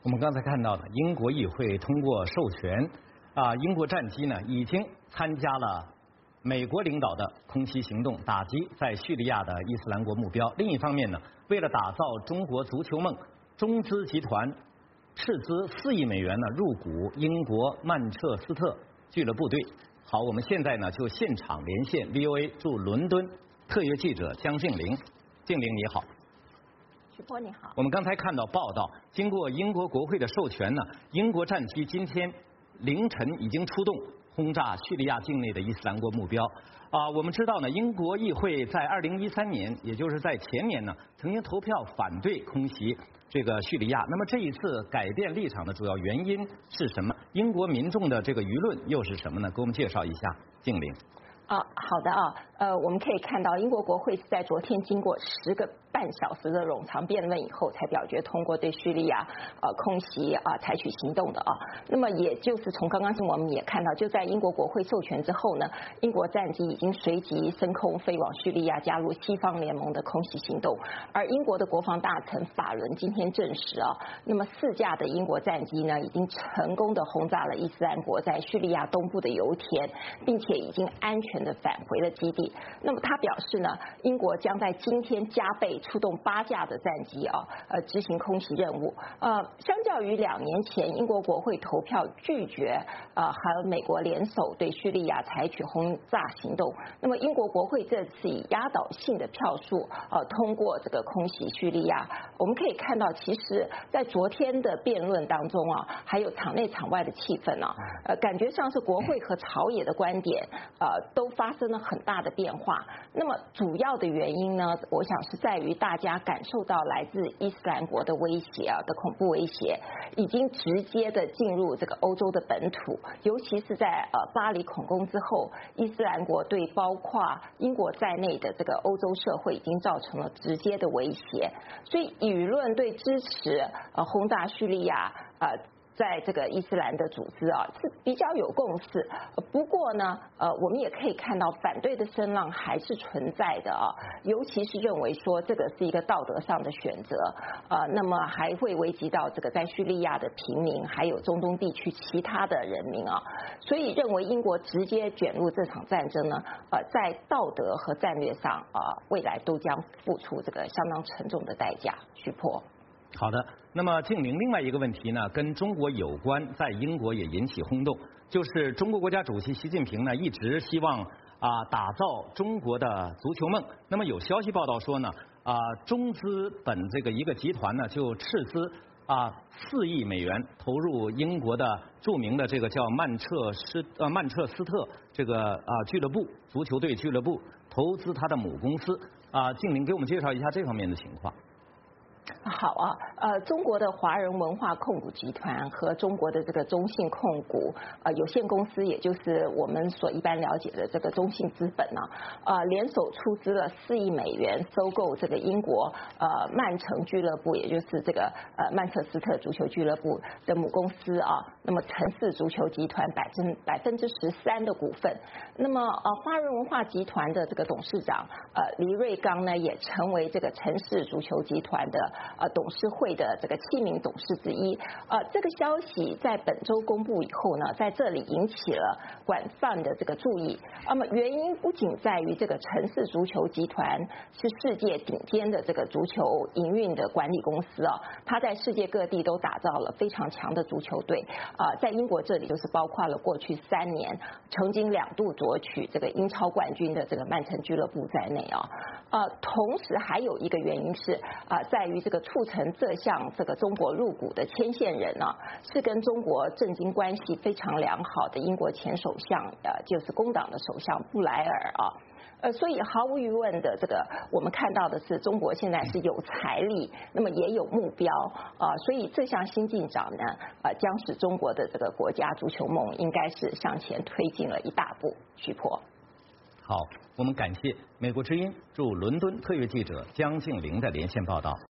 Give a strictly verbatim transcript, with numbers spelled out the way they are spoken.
我们刚才看到的，英国议会通过授权，啊，英国战机呢已经参加了美国领导的空袭行动，打击在叙利亚的伊斯兰国目标。另一方面呢，为了打造中国足球梦，中资集团斥资四亿美元呢入股英国曼彻斯特俱乐部队。好，我们现在呢就现场连线 V O A 驻伦敦特约记者江静玲。静玲你好。 徐波你好。我们刚才看到报道，经过英国国会的授权呢，英国战机今天凌晨已经出动轰炸叙利亚境内的伊斯兰国目标。啊，我们知道呢，英国议会在二零一三年，也就是在前年呢，曾经投票反对空袭这个叙利亚。那么这一次改变立场的主要原因是什么？英国民众的这个舆论又是什么呢？给我们介绍一下，静玲。 啊，好的啊，呃，我们可以看到英国国会是在昨天经过十个半小时的冗长辩论以后，才表决通过对叙利亚呃空袭啊采取行动的啊。那么也就是从刚刚我们也看到，就在英国国会授权之后呢，英国战机已经随即升空飞往叙利亚，加入西方联盟的空袭行动。而英国的国防大臣法伦今天证实啊，那么四架的英国战机呢，已经成功的轰炸了伊斯兰国在叙利亚东部的油田，并且已经安全的返回了基地。那么他表示呢，英国将在今天加倍出动八架的战机啊，呃，执行空袭任务。呃，相较于两年前英国国会投票拒绝呃和美国联手对叙利亚采取轰炸行动，那么英国国会这次以压倒性的票数呃通过这个空袭叙利亚。我们可以看到，其实在昨天的辩论当中啊，还有场内场外的气氛啊，呃，感觉上是国会和朝野的观点呃都发生了很大的变化。那么主要的原因呢，我想是在于大家感受到来自伊斯兰国的威胁啊的恐怖威胁，已经直接的进入这个欧洲的本土，尤其是在呃巴黎恐攻之后，伊斯兰国对包括英国在内的这个欧洲社会已经造成了直接的威胁，所以舆论对支持呃轰炸叙利亚呃在这个伊斯兰的组织啊是比较有共识，不过呢，呃，我们也可以看到反对的声浪还是存在的啊，尤其是认为说这个是一个道德上的选择，呃，那么还会危及到这个在叙利亚的平民，还有中东地区其他的人民啊，所以认为英国直接卷入这场战争呢，呃，在道德和战略上啊、呃，未来都将付出这个相当沉重的代价。徐波。 好的，那么静玲，另外一个问题呢，跟中国有关，在英国也引起轰动，就是中国国家主席习近平呢，一直希望啊打造中国的足球梦。那么有消息报道说呢，啊中资本这个一个集团呢，就斥资啊四亿美元投入英国的著名的这个叫曼彻斯呃曼彻斯特这个啊俱乐部足球队俱乐部，投资他的母公司啊，静玲给我们介绍一下这方面的情况。 好啊，呃，中国的华人文化控股集团和中国的这个中信控股呃有限公司，也就是我们所一般了解的这个中信资本呢，呃，联手出资了四亿美元收购这个英国呃曼城俱乐部，也就是这个呃曼彻斯特足球俱乐部的母公司啊。那么城市足球集团百分百分之十三的股份。那么呃华人文化集团的这个董事长呃黎瑞刚呢，也成为这个城市足球集团的呃，董事会的这个七名董事之一，呃，这个消息在本周公布以后呢，在这里引起了广泛的这个注意。那么原因不仅在于这个城市足球集团是世界顶尖的这个足球营运的管理公司啊，它在世界各地都打造了非常强的足球队。呃，在英国这里就是包括了过去三年曾经两度夺取这个英超冠军的这个曼城俱乐部在内啊。呃，同时还有一个原因是啊、呃，在于这个促成这项这个中国入股的牵线人呢、啊，是跟中国政经关系非常良好的英国前首相，呃，就是工党的首相布莱尔啊。呃，所以毫无疑问的，这个我们看到的是，中国现在是有财力，那么也有目标啊、呃，所以这项新进展呢，呃，将使中国的这个国家足球梦应该是向前推进了一大步。徐波。 好，我们感谢美国之音驻伦敦特约记者江静玲的连线报道。